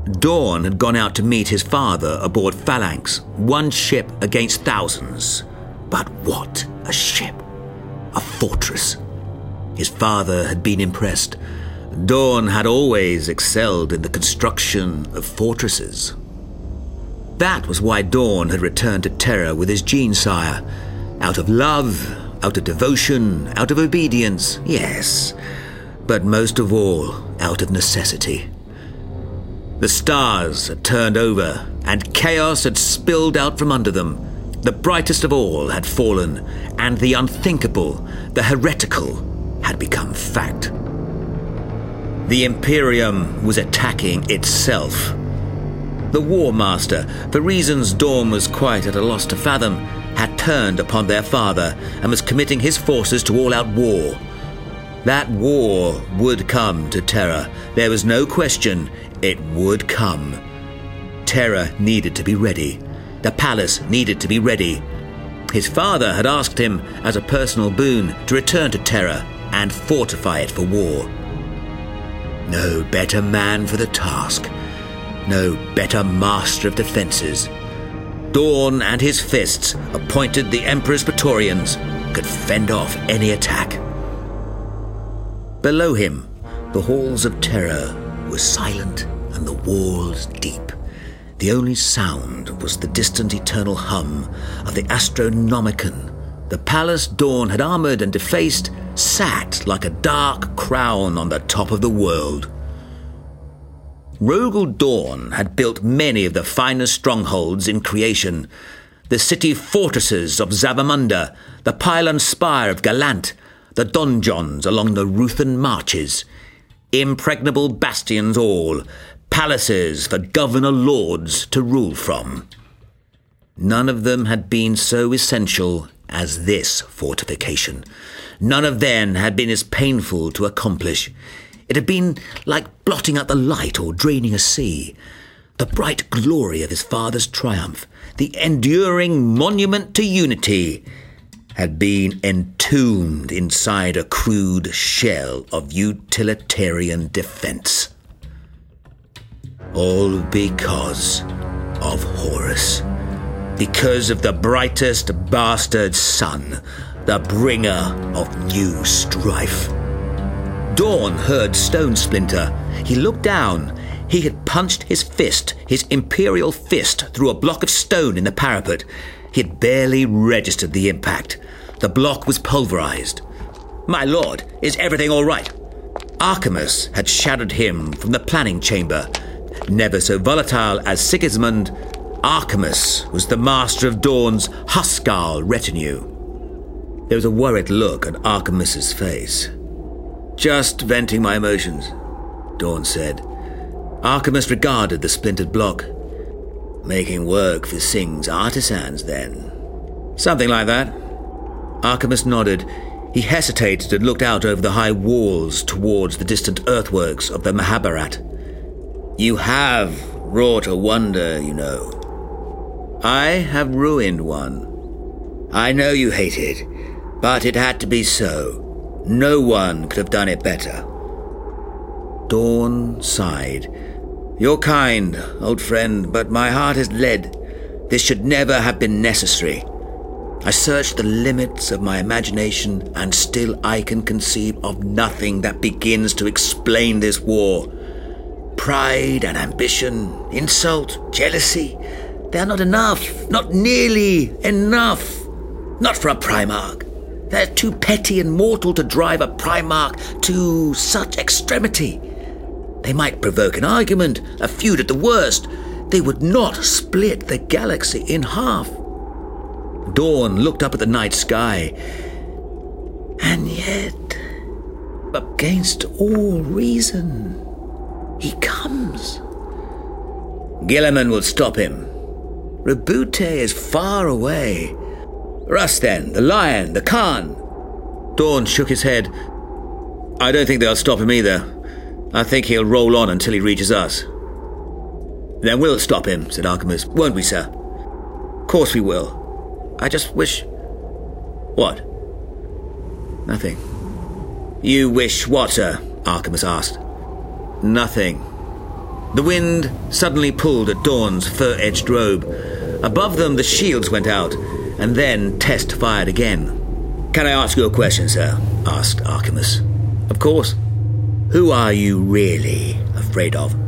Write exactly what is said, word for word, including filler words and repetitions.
Dawn had gone out to meet his father aboard Phalanx, one ship against thousands. But what a ship! A fortress. His father had been impressed. Dawn had always excelled in the construction of fortresses. That was why Dawn had returned to Terra with his gene-sire. Out of love, out of devotion, out of obedience, yes. But most of all, out of necessity. The stars had turned over, and chaos had spilled out from under them. The brightest of all had fallen, and the unthinkable, the heretical, had become fact. The Imperium was attacking itself. The War Master, for reasons Dawn was quite at a loss to fathom, had turned upon their father and was committing his forces to all-out war. That war would come to Terra. There was no question, it would come. Terra needed to be ready. The palace needed to be ready. His father had asked him, as a personal boon, to return to Terra and fortify it for war. No better man for the task. No better master of defences. Dawn and his fists, appointed the Emperor's Praetorians, could fend off any attack. Below him, the halls of Terra were silent and the walls deep. The only sound was the distant eternal hum of the Astronomicon. The palace Dawn had armoured and defaced sat like a dark crown on the top of the world. Rogel Dawn had built many of the finest strongholds in creation. The city fortresses of Zavamunda, the pylon spire of Galant, the donjons along the Ruthen marches. Impregnable bastions all, palaces for governor lords to rule from. None of them had been so essential as this fortification. None of them had been as painful to accomplish. It had been like blotting out the light or draining a sea. The bright glory of his father's triumph, the enduring monument to unity, had been entombed inside a crude shell of utilitarian defense. All because of Horus. Because of the brightest bastard son, the bringer of new strife. Dawn heard Stone Splinter. He looked down. He had punched his fist, his imperial fist, through a block of stone in the parapet. He had barely registered the impact. The block was pulverized. "My lord, is everything all right?" Archimus had shadowed him from the planning chamber. Never so volatile as Sigismund, Archimus was the master of Dawn's Huskarl retinue. There was a worried look on Archimus's face. "Just venting my emotions," Dawn said. Archimus regarded the splintered block. "Making work for Sing's artisans, then?" "Something like that." Archimus nodded. He hesitated and looked out over the high walls towards the distant earthworks of the Mahabharat. "You have wrought a wonder, you know." "I have ruined one." "I know you hate it, but it had to be so. No one could have done it better." Dawn sighed. "You're kind, old friend, but my heart is lead. This should never have been necessary. I searched the limits of my imagination, and still I can conceive of nothing that begins to explain this war. Pride and ambition, insult, jealousy, they are not enough, not nearly enough. Not for a Primarch. They're too petty and mortal to drive a Primarch to such extremity. They might provoke an argument, a feud at the worst. They would not split the galaxy in half." Dawn looked up at the night sky. "And yet, against all reason, he comes." "Guilliman will stop him. Roboute is far away. Rust then, the Lion, the Khan." Dawn shook his head. "I don't think they'll stop him either. I think he'll roll on until he reaches us." "Then we'll stop him," said Archimus. "Won't we, sir?" "Of course we will. I just wish..." "What?" "Nothing." "You wish what, sir?" Archimus asked. "Nothing." The wind suddenly pulled at Dawn's fur-edged robe. Above them the shields went out, and then Test fired again. "Can I ask you a question, sir?" asked Archimus. "Of course." "Who are you really afraid of?"